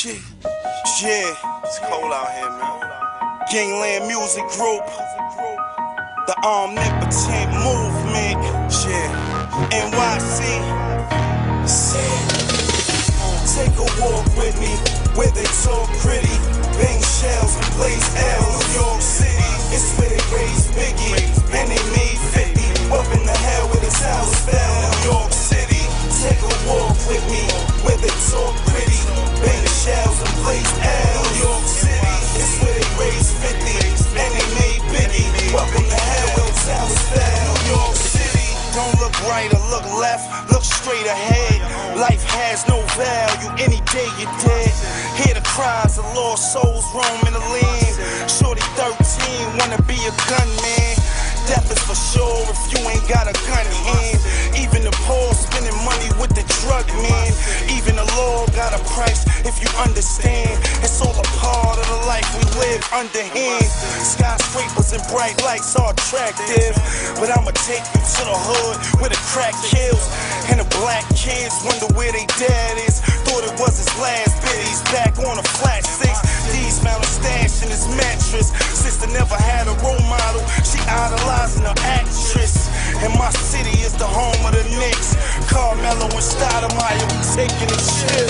Shit. Yeah, it's cold out here, man. Gangland Music Group, the Omnipotent Movement. Yeah, NYC. Take a walk with me, where they talk pretty, bang shells and blaze L. New York City, it's where they raised Biggie, and they made 50. Up in the hell where the towers fell. New York City, take a walk with me, where they talk pretty, bang shells and blaze L. New York City, it's where they raised 50, and they made Biggie. Up in the hell where the towers fell. New York City, don't look right or look left, look straight ahead. Life has no value, any day you're dead. Hear the cries of lost souls roaming the land. Shorty 13, wanna be a gunman. Death is for sure if you ain't got a gun in hand. Even the poor spending money with the drug man. Even the law got a price if you understand. It's all a part of the life we live underhand. Skyscrapers and bright lights are attractive, but I'ma take you to the hood where the crack kills. And the black kids wonder where they dad is. Thought it was his last bit, he's back on a flat six. D's found a stash in his mattress. Sister never had a role model, she idolizing an actress. And my city is the home of the Knicks. Carmelo and Stoudemire, we taking a shit.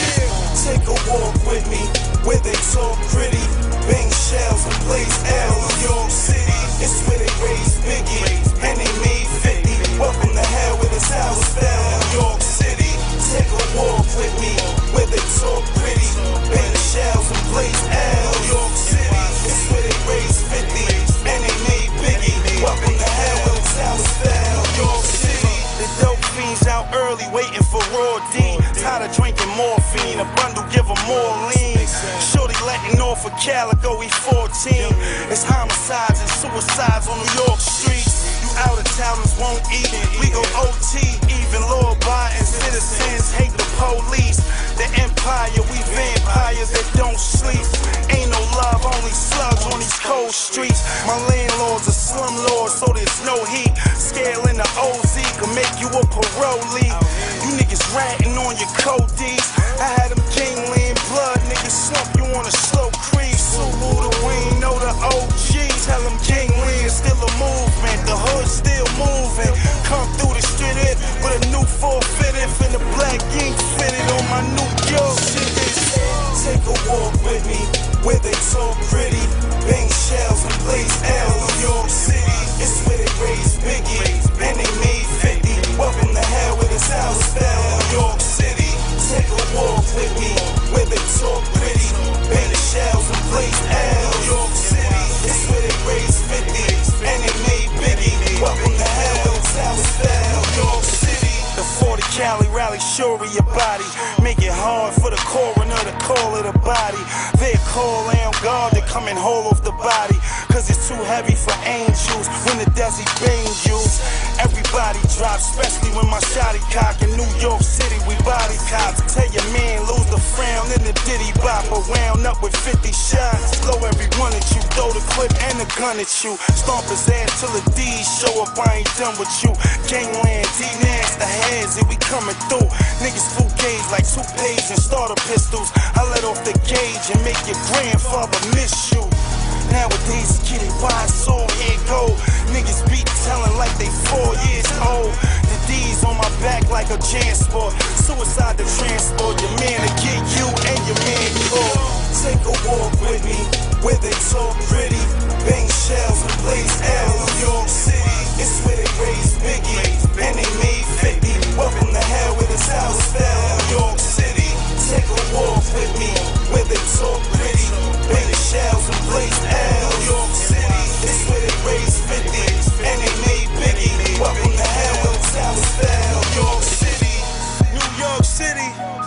Take a walk with me, where they talk pretty, bang shells and blaze L. New York City, it's where they raised Biggie, and they made 50. Up in the hell where the towers fell. New York City, take a walk with me, where they talk pretty, bang shells and blaze L. New York City, it's where they raised 50, and they made Biggie. Up in the hell where the towers fell. New York City, the dope fiends out early waiting for raw D. Tired of drinking morphine, a bundle give them more lean. Shorty letting off a calico, he 14. It's homicides and suicides on New York streets. You out of towners won't eat, we go OT. Even law-abiding citizens hate the police. The empire, we vampires that don't sleep. Ain't no love, only slugs on these cold streets. My landlord's a slumlord, so there's no heat. Scaling the OZ can make you a parolee. You niggas ratting on your code D's. I had them gangland blood, niggas slump you on a slow creep. Subaru the wing, know the OG. Tell them gangland still a movement, the hood still moving. Come through the street with a new 450 and the black ink fitted on my New York City. Take a walk with me, where they talk pretty, bang shells and blaze L. New York City, it's where they raised Biggie, and they made 50. Up in the hell where the towers fell. New York City, take a walk with me, where they talk pretty, bang shells and blaze L. New York City, it's where they raised 50, and they made Biggie. Up in the hell where the towers fell. New York City, the 40 Cali rally sure of your body. Make it hard for the coroner to call it a body. They call on God to come and haul off the body, cause it's too heavy for angels when the Desi bang you. Everybody drops, especially when my shotty cock. In New York City, we body cops. Tell your man, lose the frown in the Diddy bop. Wound up with 50 shots. Blow every one at you, throw the clip and the gun at you. Stomp his ass till the D's show up, I ain't done with you. Gangland, D-Nas, the heads, and we coming through. Niggas full gauge like toupees and starter pistols. I let off the gauge and make your grandfather miss you. Nowadays, get it wide, so here go. Niggas be telling like they 4 years old. The D's on my back like a transport. Suicide to transport your man to get you and your man called. Take a walk with me, where they talk pretty, bang shells and blaze L. New York City, it's where they raised Biggie, and they made 50. Up in the hell where the towers fell. New York City, take a walk with me, where they talk pretty, bang shells and blaze L. New York City, it's where they raised 50, and they made Biggie. Up in the hell where the towers fell. New York City, New York City,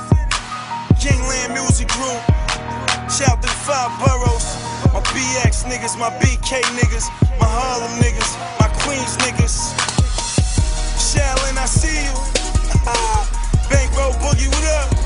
Gangland Music Group. Shout to the 5 boroughs, my BX niggas, my BK niggas, my Harlem niggas, my Queens niggas. Shaolin, I see you. Bankroll Boogie, what up?